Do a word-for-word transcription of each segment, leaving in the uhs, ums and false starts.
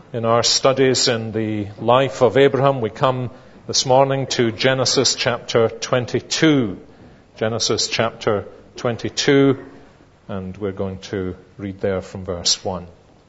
In our studies in the life of Abraham, we come this morning to Genesis chapter twenty-two. Genesis chapter twenty-two, and we're going to read there from verse one.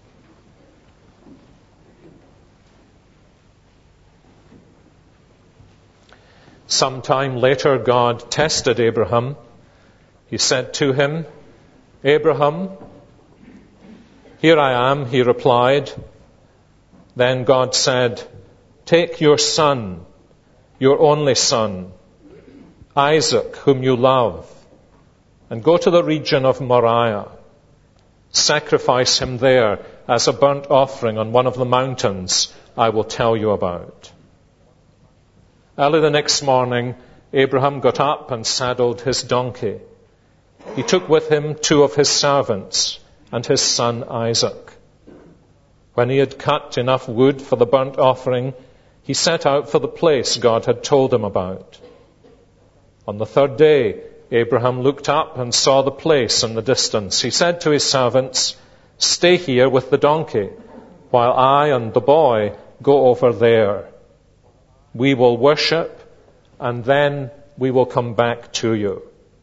Sometime later, God tested Abraham. He said to him, "Abraham." "Here I am," he replied. Then God said, "Take your son, your only son, Isaac, whom you love, and go to the region of Moriah. Sacrifice him there as a burnt offering on one of the mountains I will tell you about." Early the next morning, Abraham got up and saddled his donkey. He took with him two of his servants and his son Isaac. When he had cut enough wood for the burnt offering, he set out for the place God had told him about. On the third day, Abraham looked up and saw the place in the distance. He said to his servants, "Stay here with the donkey, while I and the boy go over there. We will worship, and then we will come back to you."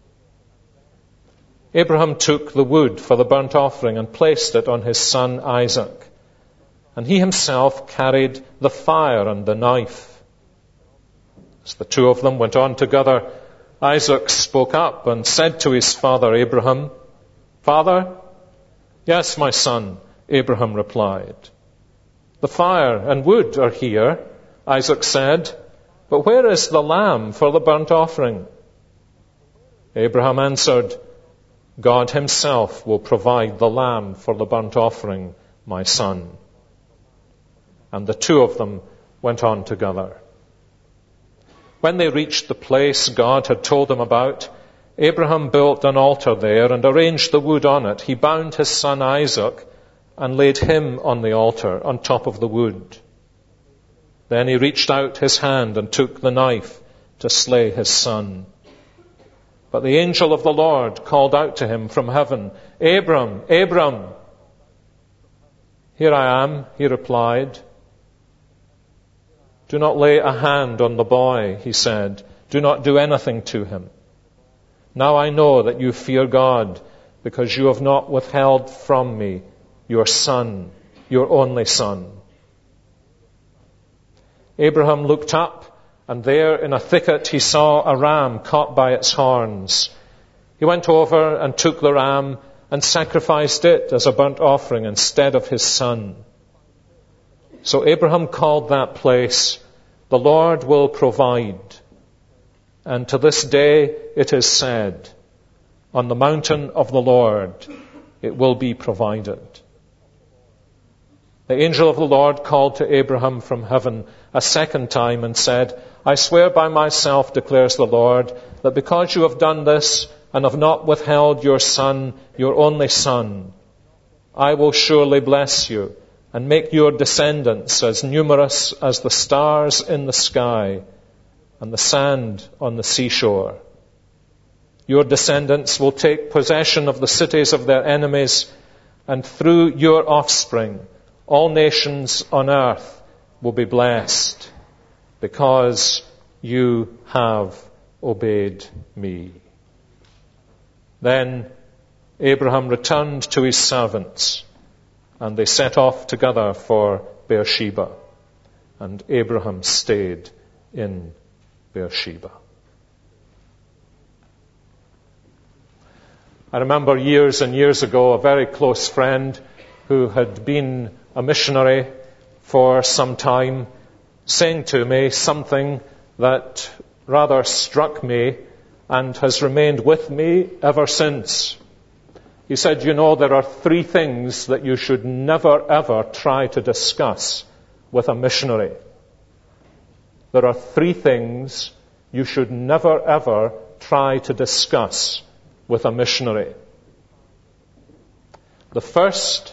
Abraham took the wood for the burnt offering and placed it on his son Isaac, and he himself carried the fire and the knife. As the two of them went on together, Isaac spoke up and said to his father Abraham, "Father?" "Yes, my son," Abraham replied. "The fire and wood are here," Isaac said, "but where is the lamb for the burnt offering?" Abraham answered, "God himself will provide the lamb for the burnt offering, my son." And the two of them went on together. When they reached the place God had told them about, Abraham built an altar there and arranged the wood on it. He bound his son Isaac and laid him on the altar on top of the wood. Then he reached out his hand and took the knife to slay his son. But the angel of the Lord called out to him from heaven, "Abram, Abram." "Here I am," he replied. "Do not lay a hand on the boy," he said. "Do not do anything to him. Now I know that you fear God, because you have not withheld from me your son, your only son." Abraham looked up, and there in a thicket he saw a ram caught by its horns. He went over and took the ram and sacrificed it as a burnt offering instead of his son. So Abraham called that place, "The Lord will provide." And to this day it is said, "On the mountain of the Lord it will be provided." The angel of the Lord called to Abraham from heaven a second time and said, "I swear by myself, declares the Lord, that because you have done this and have not withheld your son, your only son, I will surely bless you and make your descendants as numerous as the stars in the sky and the sand on the seashore. Your descendants will take possession of the cities of their enemies, and through your offspring all nations on earth will be blessed, because you have obeyed me." Then Abraham returned to his servants, and they set off together for Beersheba, and Abraham stayed in Beersheba. I remember years and years ago a very close friend who had been a missionary for some time saying to me something that rather struck me and has remained with me ever since. He said, "You know, there are three things that you should never ever try to discuss with a missionary. There are three things you should never ever try to discuss with a missionary. The first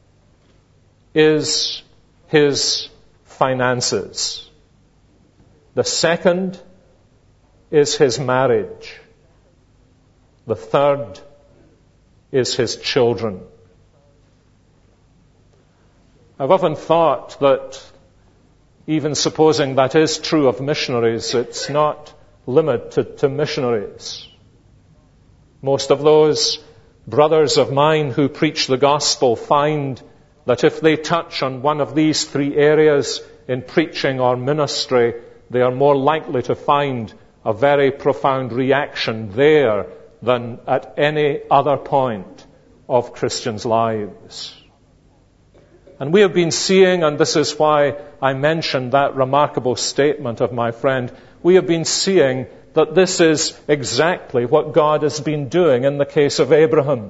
is his finances. The second is his marriage. The third is his children." I've often thought that even supposing that is true of missionaries, it's not limited to missionaries. Most of those brothers of mine who preach the gospel find that if they touch on one of these three areas in preaching or ministry, they are more likely to find a very profound reaction there than at any other point of Christians' lives. And we have been seeing, and this is why I mentioned that remarkable statement of my friend, we have been seeing that this is exactly what God has been doing in the case of Abraham.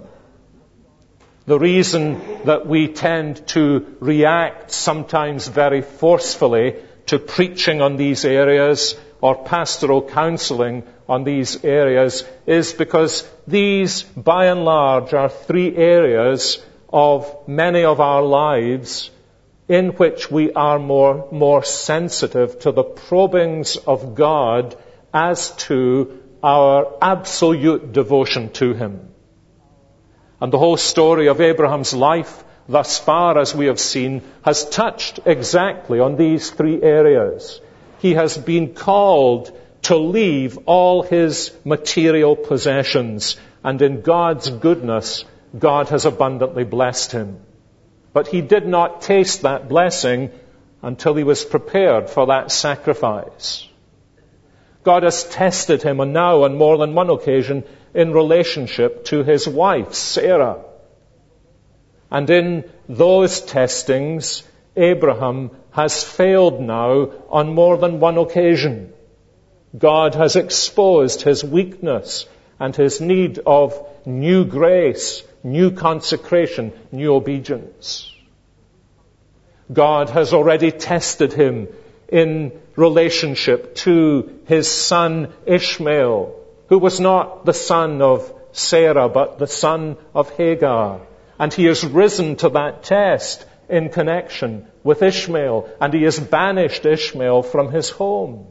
The reason that we tend to react sometimes very forcefully to preaching on these areas or pastoral counseling on these areas is because these, by and large, are three areas of many of our lives in which we are more, more sensitive to the probings of God as to our absolute devotion to Him. And the whole story of Abraham's life thus far, as we have seen, has touched exactly on these three areas. He has been called to leave all his material possessions, and in God's goodness, God has abundantly blessed him. But he did not taste that blessing until he was prepared for that sacrifice. God has tested him, and now on more than one occasion, in relationship to his wife, Sarah. And in those testings, Abraham has failed now on more than one occasion. God has exposed his weakness and his need of new grace, new consecration, new obedience. God has already tested him in relationship to his son Ishmael, who was not the son of Sarah, but the son of Hagar. And he has risen to that test in connection with Ishmael, and he has banished Ishmael from his home.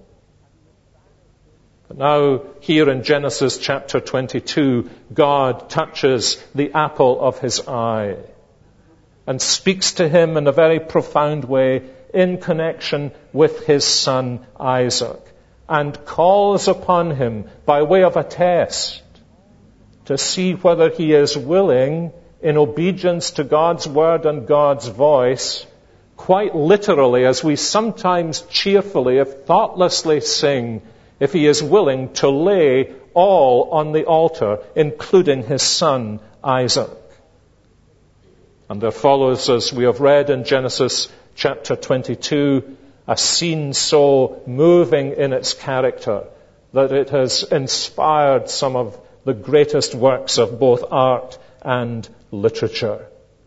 But now, here in Genesis chapter twenty-two, God touches the apple of his eye and speaks to him in a very profound way in connection with his son Isaac, and calls upon him by way of a test to see whether he is willing, in obedience to God's word and God's voice, quite literally, as we sometimes cheerfully, if thoughtlessly sing, if he is willing to lay all on the altar, including his son Isaac. And there follows, as we have read in Genesis chapter twenty-two, a scene so moving in its character that it has inspired some of the greatest works of both art and literature.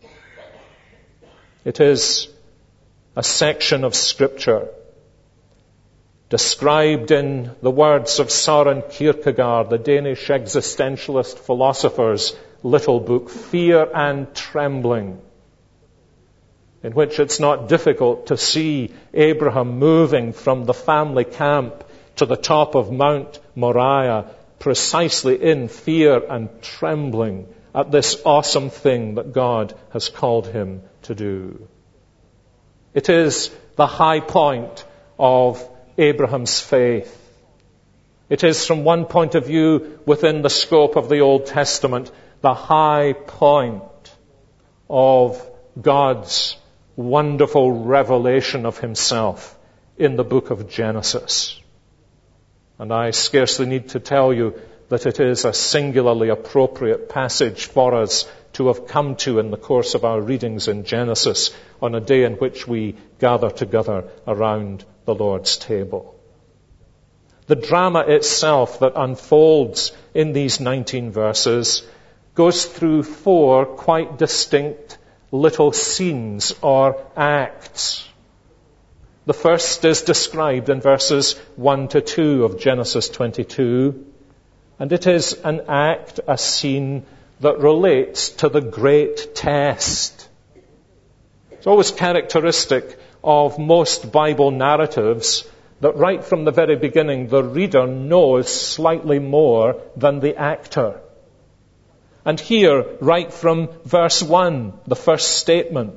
It is a section of Scripture described in the words of Søren Kierkegaard, the Danish existentialist philosopher's little book, Fear and Trembling, in which it's not difficult to see Abraham moving from the family camp to the top of Mount Moriah, precisely in fear and trembling at this awesome thing that God has called him to do. It is the high point of Abraham's faith. It is, from one point of view, within the scope of the Old Testament, the high point of God's wonderful revelation of himself in the book of Genesis. And I scarcely need to tell you that it is a singularly appropriate passage for us to have come to in the course of our readings in Genesis on a day in which we gather together around the Lord's table. The drama itself that unfolds in these nineteen verses goes through four quite distinct little scenes or acts. The first is described in verses one to two of Genesis twenty-two, and it is an act, a scene that relates to the great test. It's always characteristic of most Bible narratives that right from the very beginning the reader knows slightly more than the actor. And here, right from verse one, the first statement,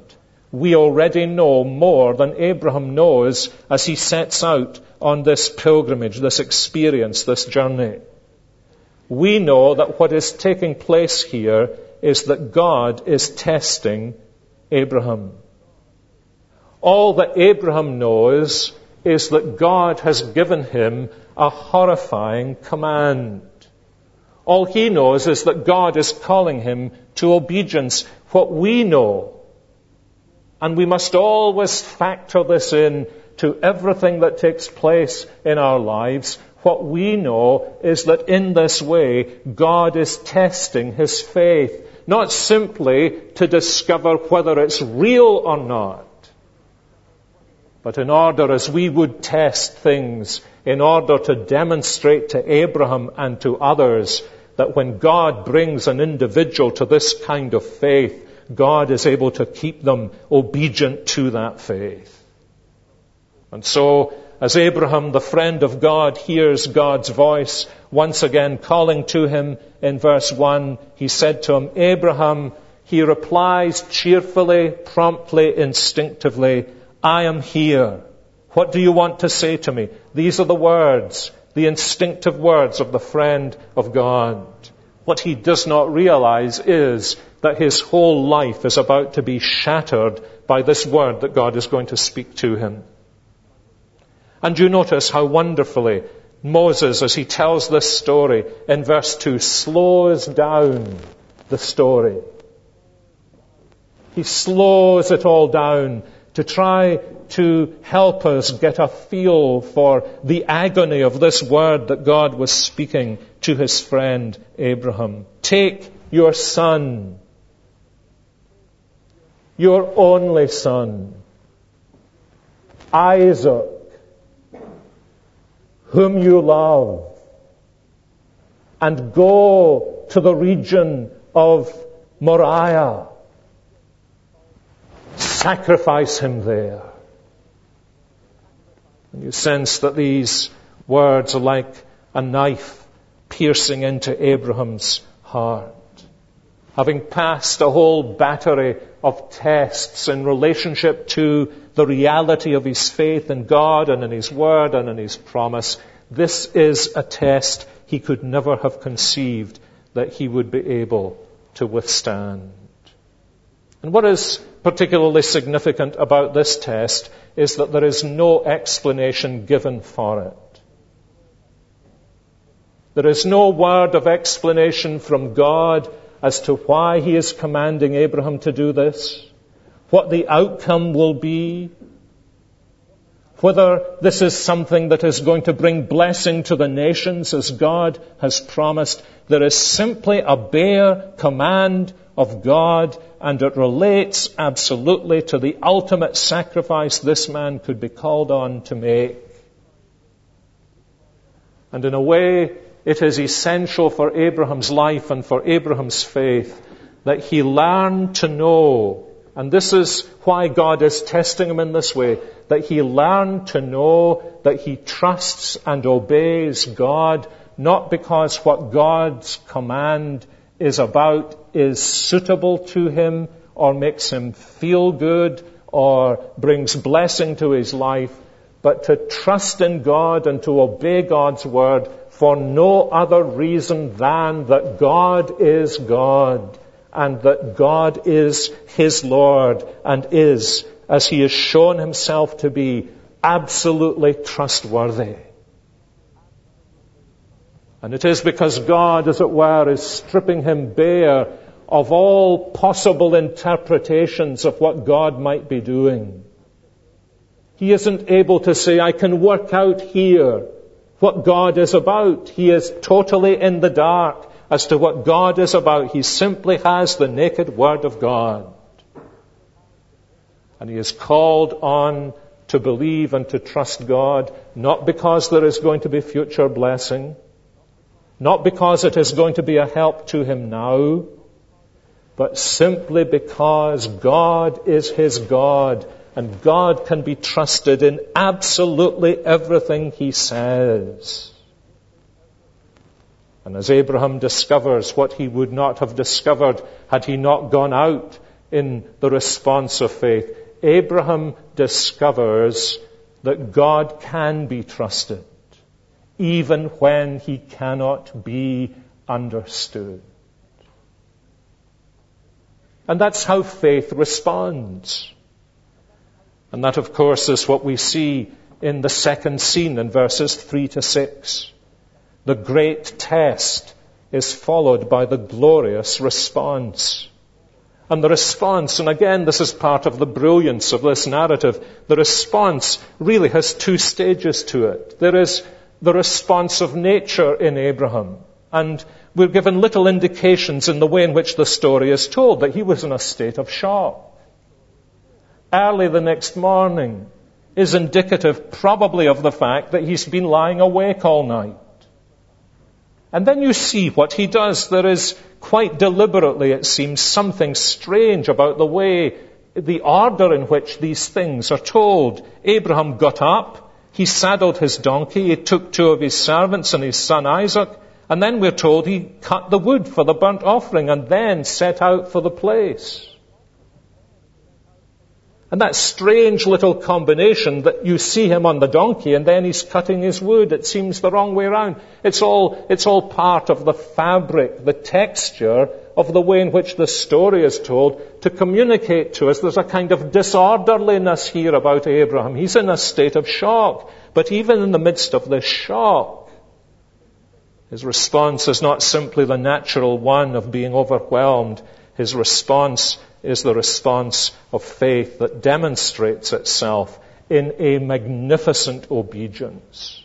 we already know more than Abraham knows as he sets out on this pilgrimage, this experience, this journey. We know that what is taking place here is that God is testing Abraham. All that Abraham knows is that God has given him a horrifying command. All he knows is that God is calling him to obedience. What we know, and we must always factor this in to everything that takes place in our lives, what we know is that in this way, God is testing his faith, not simply to discover whether it's real or not, but in order, as we would test things, in order to demonstrate to Abraham and to others that when God brings an individual to this kind of faith, God is able to keep them obedient to that faith. And so, as Abraham, the friend of God, hears God's voice once again calling to him in verse one, he said to him, Abraham, he replies cheerfully, promptly, instinctively, I am here. What do you want to say to me? These are the words, the instinctive words of the friend of God. What he does not realize is that his whole life is about to be shattered by this word that God is going to speak to him. And you notice how wonderfully Moses, as he tells this story in verse two, slows down the story. He slows it all down to try to help us get a feel for the agony of this word that God was speaking to his friend Abraham. Take your son, your only son, Isaac, whom you love, and go to the region of Moriah. Sacrifice him there. And you sense that these words are like a knife piercing into Abraham's heart. Having passed a whole battery of tests in relationship to the reality of his faith in God and in his word and in his promise, this is a test he could never have conceived that he would be able to withstand. And what is particularly significant about this test is that there is no explanation given for it. There is no word of explanation from God as to why he is commanding Abraham to do this, what the outcome will be, whether this is something that is going to bring blessing to the nations as God has promised. There is simply a bare command of God, and it relates absolutely to the ultimate sacrifice this man could be called on to make. And in a way, it is essential for Abraham's life and for Abraham's faith that he learn to know, and this is why God is testing him in this way, that he learn to know that he trusts and obeys God, not because what God's command is about is suitable to him or makes him feel good or brings blessing to his life, but to trust in God and to obey God's word for no other reason than that God is God and that God is his Lord and is, as he has shown himself to be, absolutely trustworthy. And it is because God, as it were, is stripping him bare of all possible interpretations of what God might be doing. He isn't able to say, I can work out here what God is about. He is totally in the dark as to what God is about. He simply has the naked Word of God. And he is called on to believe and to trust God, not because there is going to be future blessing, not because it is going to be a help to him now, but simply because God is his God, and God can be trusted in absolutely everything he says. And as Abraham discovers what he would not have discovered had he not gone out in the response of faith. Abraham discovers that God can be trusted, even when he cannot be understood. And that's how faith responds. And that, of course, is what we see in the second scene in verses three to six. The great test is followed by the glorious response. And the response, and again, this is part of the brilliance of this narrative, the response really has two stages to it. There is the response of nature in Abraham. And we're given little indications in the way in which the story is told that he was in a state of shock. Early the next morning is indicative probably of the fact that he's been lying awake all night. And then you see what he does. There is quite deliberately, it seems, something strange about the way, the order in which these things are told. Abraham got up, he saddled his donkey, he took two of his servants and his son Isaac, and then we're told he cut the wood for the burnt offering and then set out for the place. And that strange little combination that you see him on the donkey and then he's cutting his wood, it seems the wrong way around. It's all, it's all part of the fabric, the texture of the way in which the story is told to communicate to us. There's a kind of disorderliness here about Abraham. He's in a state of shock. But even in the midst of this shock, his response is not simply the natural one of being overwhelmed. His response is the response of faith that demonstrates itself in a magnificent obedience.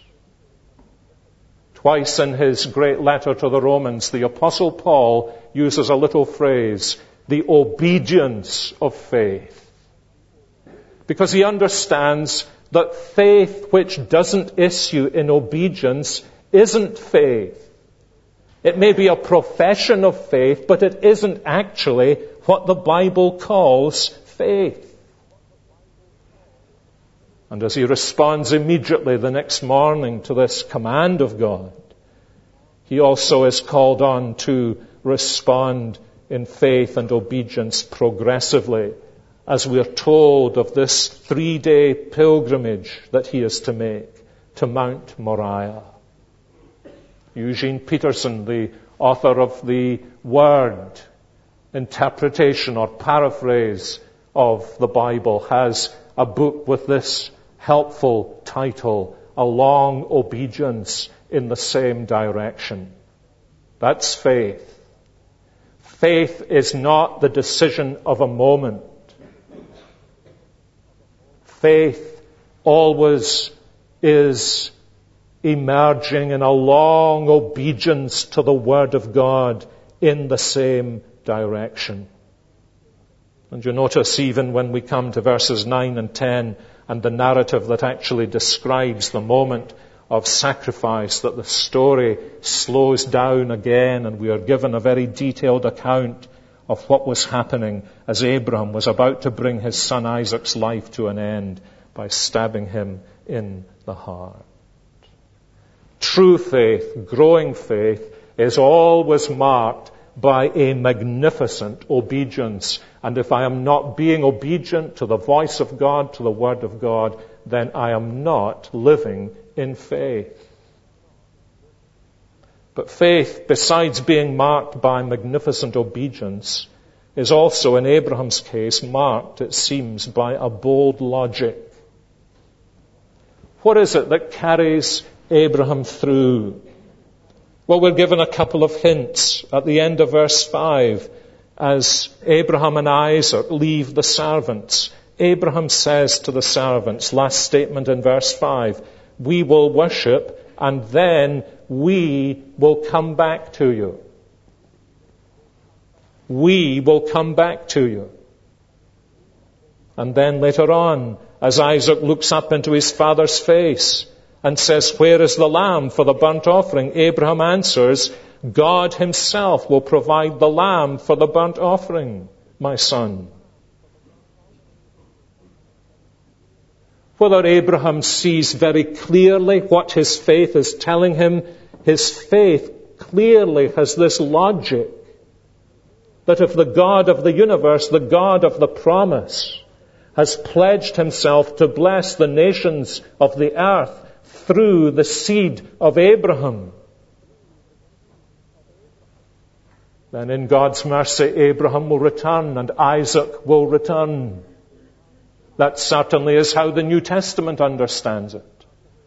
Twice in his great letter to the Romans, the Apostle Paul uses a little phrase, the obedience of faith. Because he understands that faith which doesn't issue in obedience isn't faith. It may be a profession of faith, but it isn't actually what the Bible calls faith. And as he responds immediately the next morning to this command of God, he also is called on to respond in faith and obedience progressively, as we are told of this three-day pilgrimage that he is to make to Mount Moriah. Eugene Peterson, the author of the Word interpretation or paraphrase of the Bible, has a book with this helpful title, A Long Obedience in the Same Direction. That's faith. Faith is not the decision of a moment. Faith always is emerging in a long obedience to the Word of God in the same direction. And you notice even when we come to verses nine and ten and the narrative that actually describes the moment of sacrifice, that the story slows down again and we are given a very detailed account of what was happening as Abraham was about to bring his son Isaac's life to an end by stabbing him in the heart. True faith, growing faith, is always marked by a magnificent obedience. And if I am not being obedient to the voice of God, to the Word of God, then I am not living in faith. But faith, besides being marked by magnificent obedience, is also, in Abraham's case, marked, it seems, by a bold logic. What is it that carries Abraham through? Well, we're given a couple of hints at the end of verse five. As Abraham and Isaac leave the servants, Abraham says to the servants, last statement in verse five, we will worship and then we will come back to you. We will come back to you. And then later on, as Isaac looks up into his father's face and says, where is the lamb for the burnt offering? Abraham answers, God himself will provide the lamb for the burnt offering, my son. Whether Abraham sees very clearly what his faith is telling him, his faith clearly has this logic that if the God of the universe, the God of the promise, has pledged himself to bless the nations of the earth through the seed of Abraham, then in God's mercy, Abraham will return and Isaac will return. That certainly is how the New Testament understands it.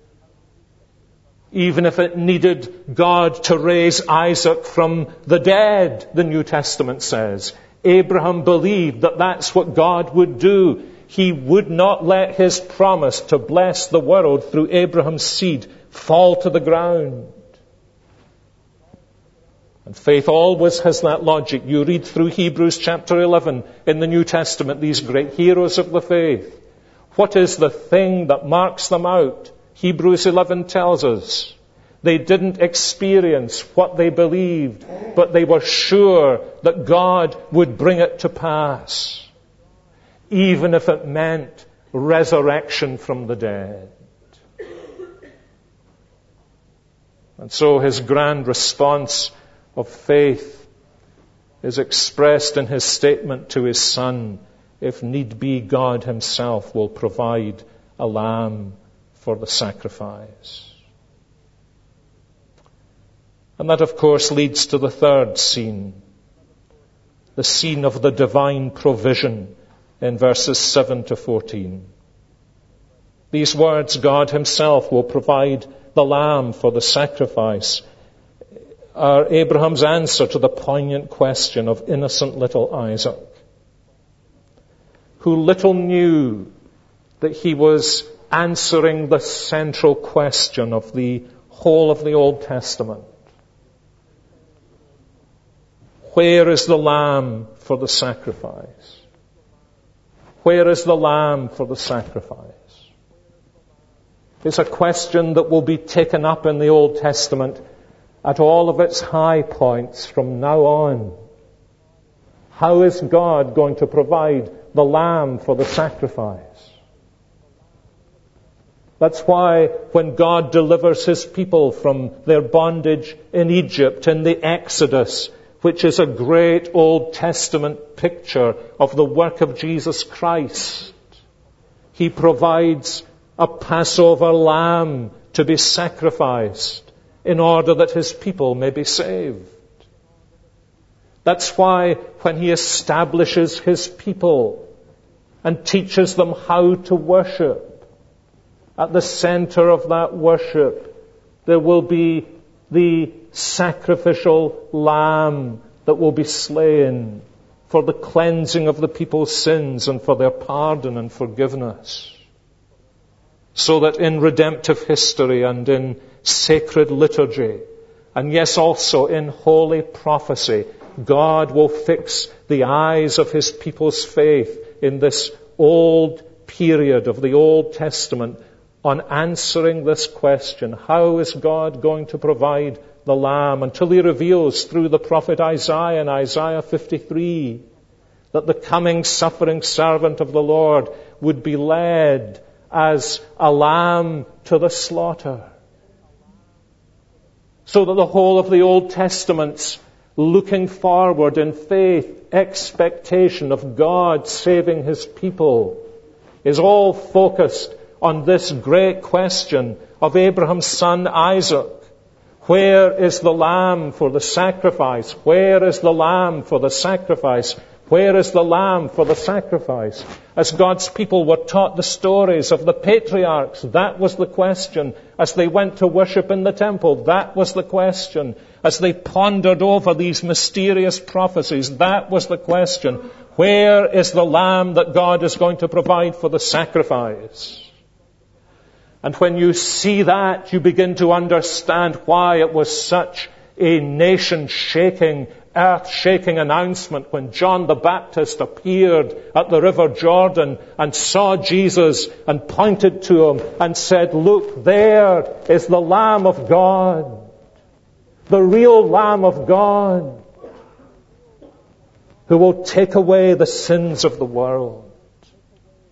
Even if it needed God to raise Isaac from the dead, the New Testament says, Abraham believed that that's what God would do. He would not let his promise to bless the world through Abraham's seed fall to the ground. And faith always has that logic. You read through Hebrews chapter eleven in the New Testament, these great heroes of the faith. What is the thing that marks them out? Hebrews eleven tells us they didn't experience what they believed, but they were sure that God would bring it to pass, even if it meant resurrection from the dead. And so his grand response of faith is expressed in his statement to his son, if need be, God himself will provide a lamb for the sacrifice. And that, of course, leads to the third scene, the scene of the divine provision in verses seven to fourteen. These words, God himself will provide the lamb for the sacrifice, are Abraham's answer to the poignant question of innocent little Isaac, who little knew that he was answering the central question of the whole of the Old Testament. Where is the lamb for the sacrifice? Where is the lamb for the sacrifice? It's a question that will be taken up in the Old Testament at all of its high points from now on. How is God going to provide the lamb for the sacrifice? That's why when God delivers his people from their bondage in Egypt in the Exodus, which is a great Old Testament picture of the work of Jesus Christ, he provides a Passover lamb to be sacrificed in order that his people may be saved. That's why when he establishes his people and teaches them how to worship, at the center of that worship there will be the sacrificial lamb that will be slain for the cleansing of the people's sins and for their pardon and forgiveness. So that in redemptive history and in sacred liturgy, and yes, also in holy prophecy, God will fix the eyes of his people's faith in this old period of the Old Testament on answering this question, how is God going to provide the lamb, until he reveals through the prophet Isaiah in Isaiah fifty-three that the coming suffering servant of the Lord would be led as a lamb to the slaughter. So that the whole of the Old Testament's looking forward in faith, expectation of God saving his people is all focused on this great question of Abraham's son Isaac. Where is the lamb for the sacrifice? Where is the lamb for the sacrifice? Where is the lamb for the sacrifice? As God's people were taught the stories of the patriarchs, that was the question. As they went to worship in the temple, that was the question. As they pondered over these mysterious prophecies, that was the question. Where is the lamb that God is going to provide for the sacrifice? And when you see that, you begin to understand why it was such a nation-shaking, earth-shaking announcement when John the Baptist appeared at the River Jordan and saw Jesus and pointed to him and said, "Look, there is the Lamb of God, the real Lamb of God, who will take away the sins of the world."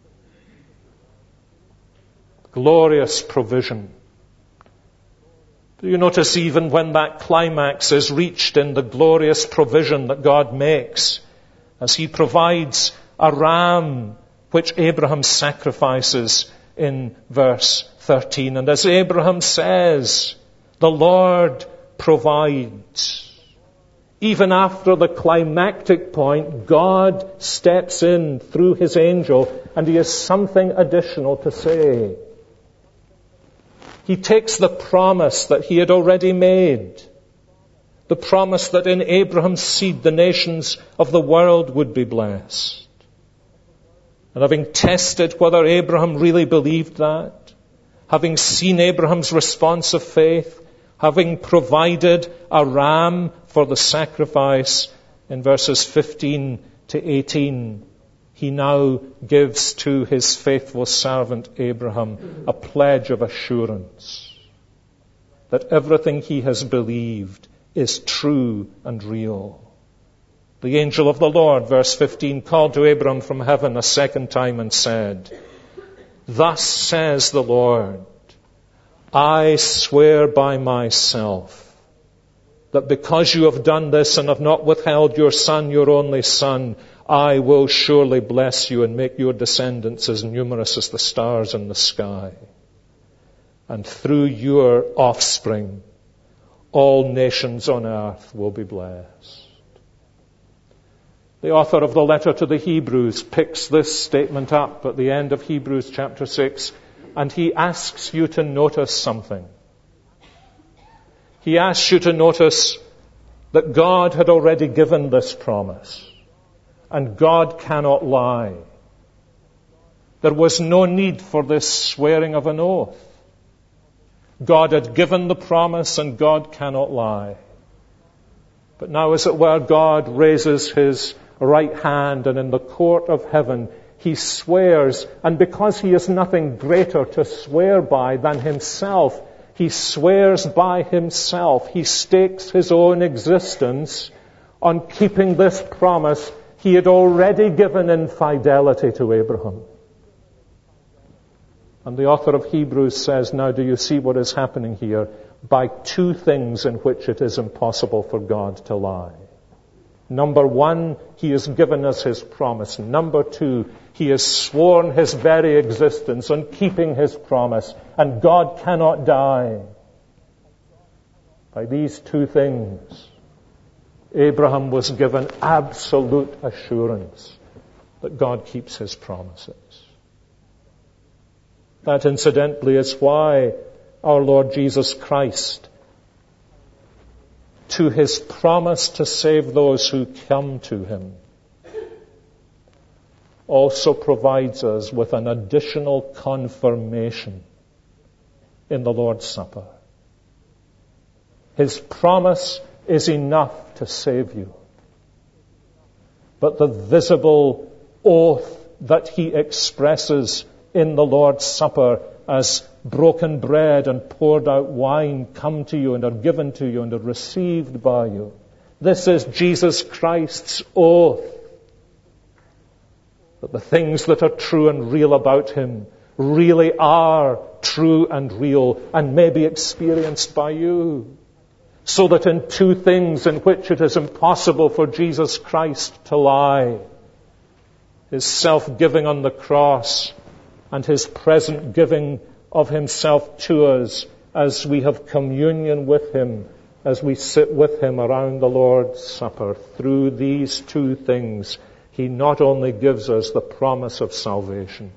Glorious provision. Do you notice even when that climax is reached in the glorious provision that God makes, as he provides a ram which Abraham sacrifices in verse thirteen. And as Abraham says, the Lord provides. Even after the climactic point, God steps in through his angel, and he has something additional to say. He takes the promise that he had already made, the promise that in Abraham's seed the nations of the world would be blessed. And having tested whether Abraham really believed that, having seen Abraham's response of faith, having provided a ram for the sacrifice in verses fifteen to eighteen, he now gives to his faithful servant Abraham a pledge of assurance that everything he has believed is true and real. The angel of the Lord, verse fifteen, called to Abraham from heaven a second time and said, "Thus says the Lord, I swear by myself that because you have done this and have not withheld your son, your only son, I will surely bless you and make your descendants as numerous as the stars in the sky. And through your offspring, all nations on earth will be blessed." The author of the letter to the Hebrews picks this statement up at the end of Hebrews chapter six, and he asks you to notice something. He asks you to notice that God had already given this promise, and God cannot lie. There was no need for this swearing of an oath. God had given the promise, and God cannot lie. But now, as it were, God raises his right hand, and in the court of heaven he swears, and because he has nothing greater to swear by than himself, he swears by himself. He stakes his own existence on keeping this promise he had already given in fidelity to Abraham. And the author of Hebrews says, now do you see what is happening here? By two things in which it is impossible for God to lie. Number one, he has given us his promise. Number two, he has sworn his very existence on keeping his promise. And God cannot die. By these two things, Abraham was given absolute assurance that God keeps his promises. That, incidentally, is why our Lord Jesus Christ, to his promise to save those who come to him, also provides us with an additional confirmation in the Lord's Supper. His promise is enough to save you. But the visible oath that he expresses in the Lord's Supper as broken bread and poured out wine come to you and are given to you and are received by you. This is Jesus Christ's oath that the things that are true and real about him really are true and real and may be experienced by you. So that in two things in which it is impossible for Jesus Christ to lie, his self-giving on the cross and his present giving of himself to us as we have communion with him, as we sit with him around the Lord's Supper. Through these two things, he not only gives us the promise of salvation,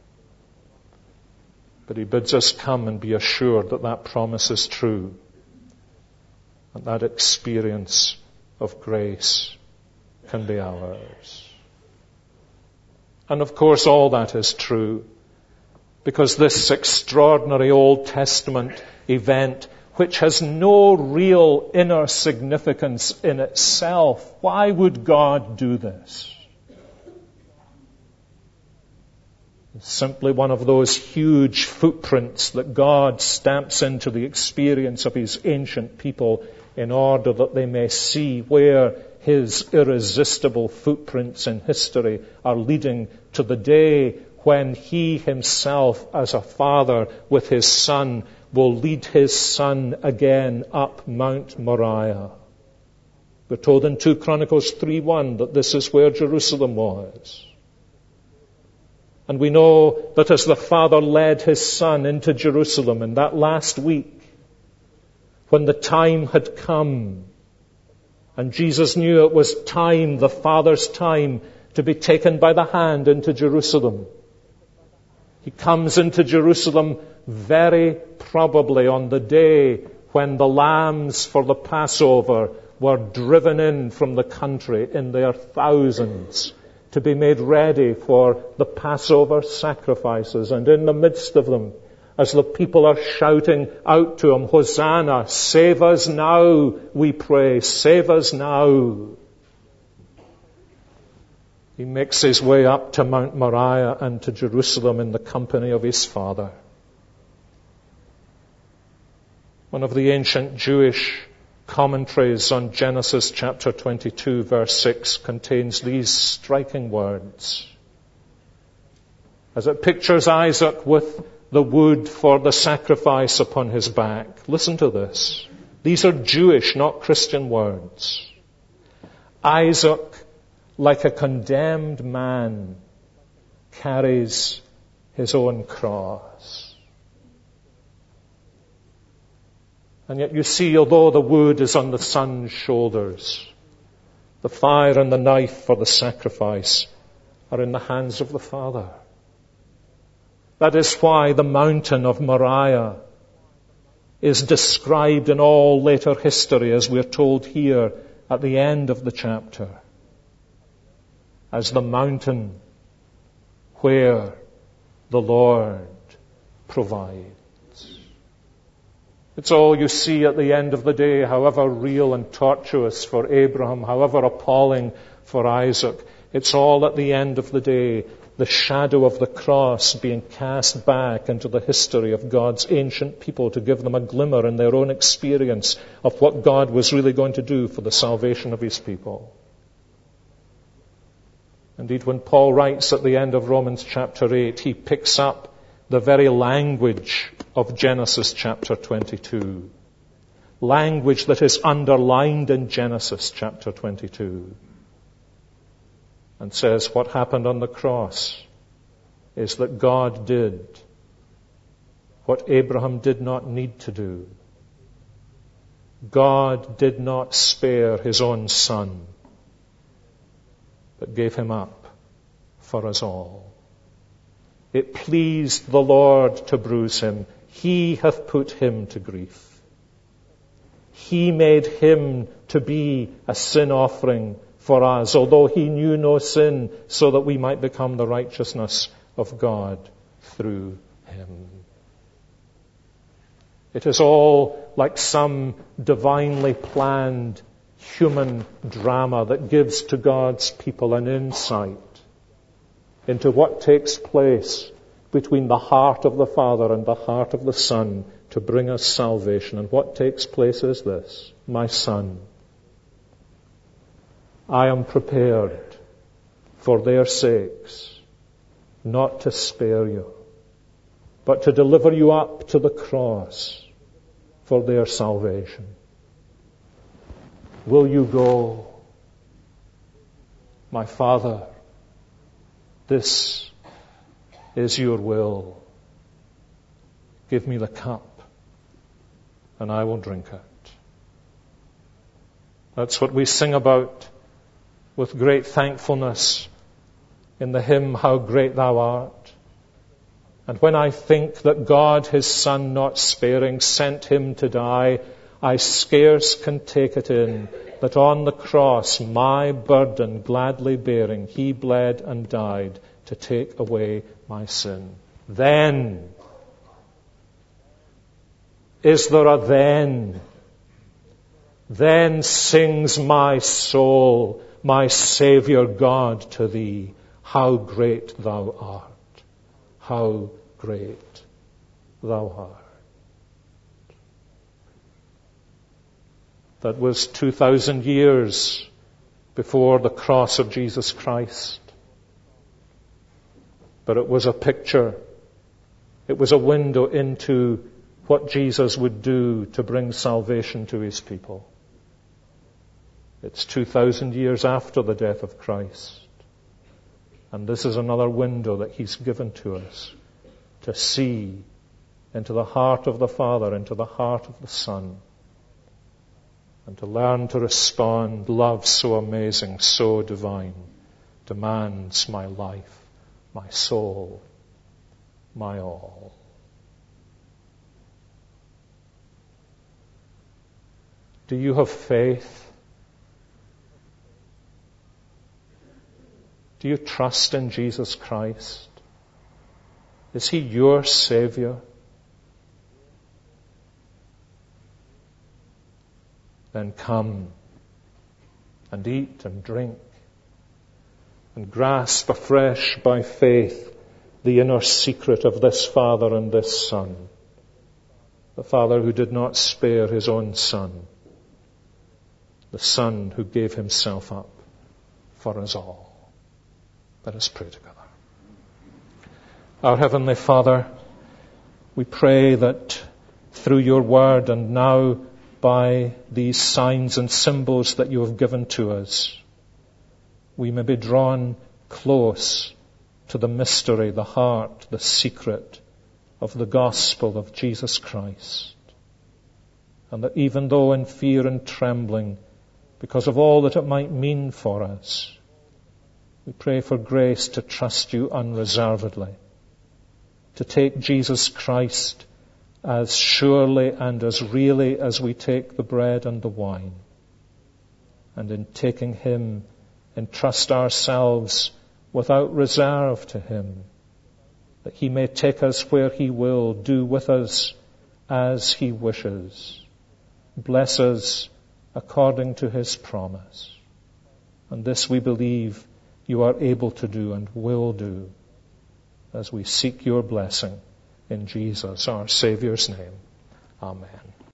but he bids us come and be assured that that promise is true, and that experience of grace can be ours. And of course, all that is true because this extraordinary Old Testament event, which has no real inner significance in itself, why would God do this? It's simply one of those huge footprints that God stamps into the experience of his ancient people in order that they may see where his irresistible footprints in history are leading to the day when he himself, as a father with his son, will lead his son again up Mount Moriah. We're told in Second Chronicles three one that this is where Jerusalem was. And we know that as the Father led his Son into Jerusalem in that last week, when the time had come, and Jesus knew it was time, the Father's time, to be taken by the hand into Jerusalem. He comes into Jerusalem very probably on the day when the lambs for the Passover were driven in from the country in their thousands to be made ready for the Passover sacrifices. And in the midst of them, as the people are shouting out to him, Hosanna, save us now, we pray, save us now. He makes his way up to Mount Moriah and to Jerusalem in the company of his Father. One of the ancient Jewish commentaries on Genesis chapter twenty-two, verse six, contains these striking words. As it pictures Isaac with the wood for the sacrifice upon his back. Listen to this. These are Jewish, not Christian words. Isaac, like a condemned man, carries his own cross. And yet you see, although the wood is on the son's shoulders, the fire and the knife for the sacrifice are in the hands of the Father. That is why the mountain of Moriah is described in all later history, as we're told here at the end of the chapter, as the mountain where the Lord provides. It's all you see at the end of the day, however real and tortuous for Abraham, however appalling for Isaac. It's all at the end of the day, the shadow of the cross being cast back into the history of God's ancient people to give them a glimmer in their own experience of what God was really going to do for the salvation of his people. Indeed, when Paul writes at the end of Romans chapter eight, he picks up the very language of Genesis chapter twenty-two. Language that is underlined in Genesis chapter twenty-two. And says what happened on the cross is that God did what Abraham did not need to do. God did not spare his own son, but gave him up for us all. It pleased the Lord to bruise him. He hath put him to grief. He made him to be a sin offering for us, although he knew no sin, so that we might become the righteousness of God through him. It is all like some divinely planned human drama that gives to God's people an insight into what takes place between the heart of the Father and the heart of the Son to bring us salvation. And what takes place is this: my son, I am prepared for their sakes not to spare you, but to deliver you up to the cross for their salvation. Will you go? My Father, this is your will. Give me the cup, and I will drink it. That's what we sing about with great thankfulness in the hymn, How Great Thou Art. And when I think that God, his Son not sparing, sent him to die, I scarce can take it in that on the cross, my burden gladly bearing, he bled and died to take away my sin. Then, is there a then? Then sings my soul, my Saviour God, to thee, how great thou art, how great thou art. That was two thousand years before the cross of Jesus Christ. But it was a picture. It was a window into what Jesus would do to bring salvation to his people. It's two thousand years after the death of Christ. And this is another window that he's given to us to see into the heart of the Father, into the heart of the Son, and to learn to respond. Love so amazing, so divine, demands my life, my soul, my all. Do you have faith? Do you trust in Jesus Christ? Is he your Savior? Then come and eat and drink and grasp afresh by faith the inner secret of this Father and this Son. The Father who did not spare his own Son. The Son who gave himself up for us all. Let us pray together. Our Heavenly Father, we pray that through your word and now by these signs and symbols that you have given to us, we may be drawn close to the mystery, the heart, the secret of the gospel of Jesus Christ. And that even though in fear and trembling, because of all that it might mean for us, we pray for grace to trust you unreservedly, to take Jesus Christ as surely and as really as we take the bread and the wine. And in taking him, entrust ourselves without reserve to him, that he may take us where he will, do with us as he wishes, bless us according to his promise. And this we believe you are able to do and will do as we seek your blessing in Jesus, our Saviour's name. Amen.